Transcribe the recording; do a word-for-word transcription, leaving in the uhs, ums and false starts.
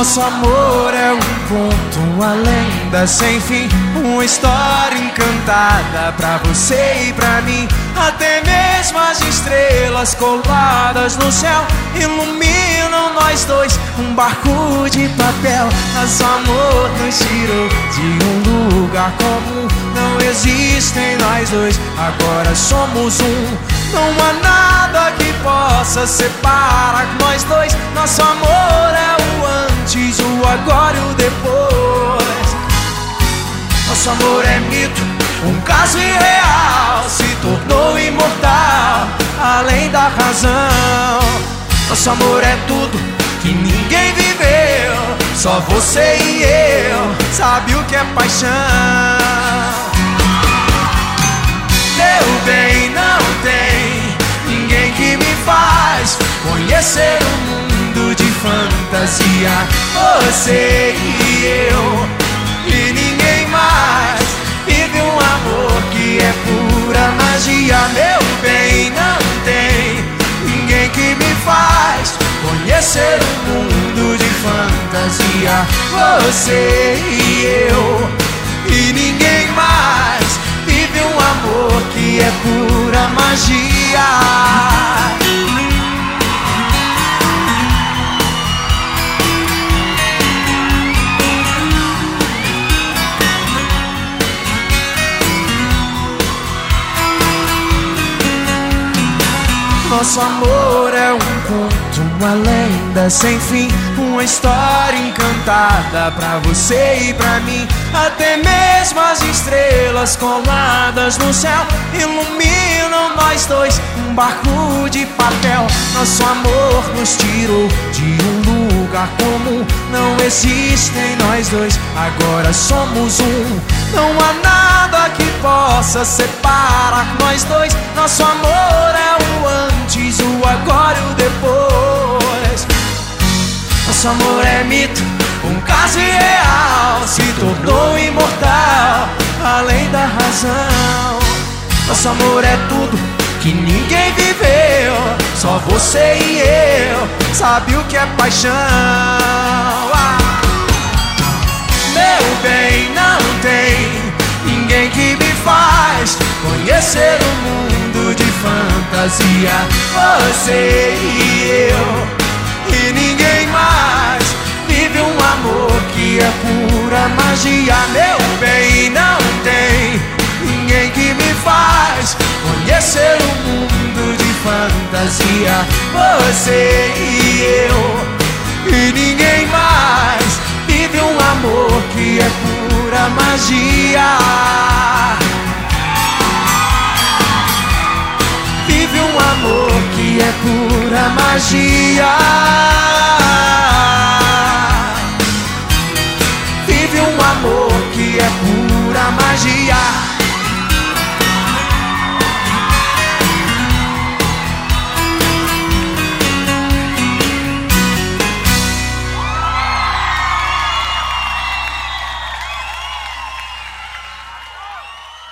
Nosso amor é um conto, uma lenda sem fim, uma história encantada pra você e pra mim. Até mesmo as estrelas coladas no céu iluminam nós dois, um barco de papel. Nosso amor nos tirou de um lugar comum. Não existem nós dois, agora somos um. Não há nada que possa separar nós dois. Nosso amor é o antes, o agora e o depois. Nosso amor é mito, um caso irreal, se tornou imortal, além da razão. Nosso amor é tudo que ninguém viveu, só você e eu sabe o que é paixão. Meu bem, não tem ninguém que me faz conhecer um mundo de fantasia. Você e eu, e ninguém mais vive um amor que é pura magia. Meu bem, não tem ninguém que me faz conhecer um mundo de fantasia. Você e eu, e ninguém mais vive um amor que é pura magia. Nosso amor é um conto, uma lenda sem fim, uma história encantada pra você e pra mim. Até mesmo as estrelas coladas no céu iluminam nós dois, um barco de papel. Nosso amor nos tirou de um lugar comum. Não existem nós dois, agora somos um. Não há nada que possa separar nós dois. Nosso amor é o antes, o agora e o depois. Nosso amor é mito, um caso irreal, se tornou imortal, além da razão. Nosso amor é tudo que ninguém viveu, só você e eu sabe o que é paixão. Ah! Meu bem, não tem ninguém que me faz conhecer um mundo de fantasia. Você e eu, e ninguém mais vive um amor que é pura magia. Meu bem, não tem ninguém que me faz conhecer um mundo de fantasia. Você e eu, e ninguém mais vive um amor que é pura magia. Vive um amor que é pura magia.